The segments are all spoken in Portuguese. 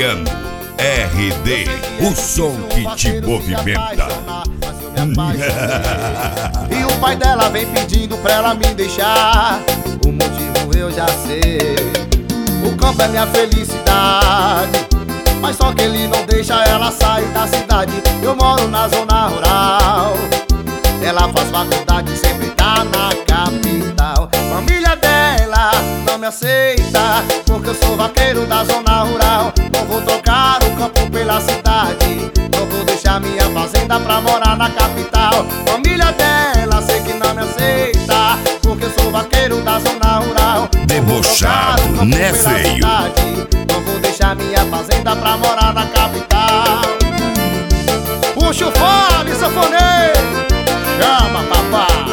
Adriano RD, o som que te movimenta. E o pai dela vem pedindo pra ela me deixar. O motivo eu já sei. O campo é minha felicidade, mas só que ele não deixa ela sair da cidade. Eu moro na zona rural, ela faz faculdade, sempre tá na capital. Família dela não me aceita, porque eu sou vaqueiro da zona rural. Não vou trocar o campo pela cidade, não vou deixar minha fazenda pra morar na capital. Família dela sei que não me aceita, porque eu sou vaqueiro da zona rural. Debochado, né, feio? Não vou deixar minha fazenda pra morar na capital. Puxa o fole, sanfoneiro, chama papai.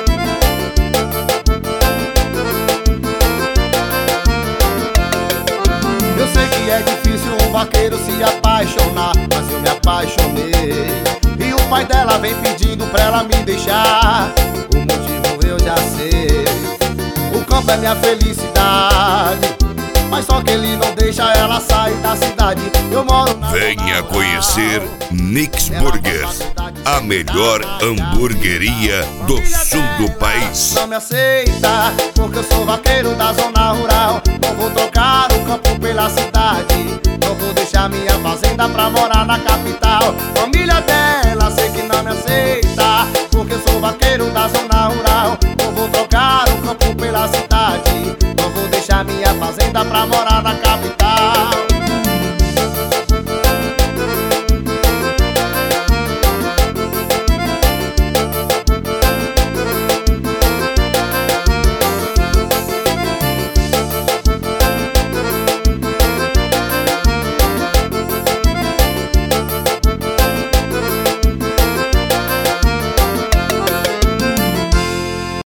Eu sei que é difícil um vaqueiro se apaixonar, mas eu me apaixonei. E o pai dela vem pedindo pra ela me deixar. O motivo eu já sei. O campo é minha felicidade, mas só que ele não deixa ela sair da cidade. Eu moro na Venha conhecer Nix Burgers, a melhor hamburgueria do sul do país. Não me aceita, porque eu sou vaqueiro da zona rural. Não vou trocar o campo pela cidade, não vou deixar minha fazenda pra morar na capital. Família dela sei que não me aceita, porque eu sou vaqueiro da zona rural. Não vou trocar o campo pela cidade, não vou deixar minha fazenda pra morar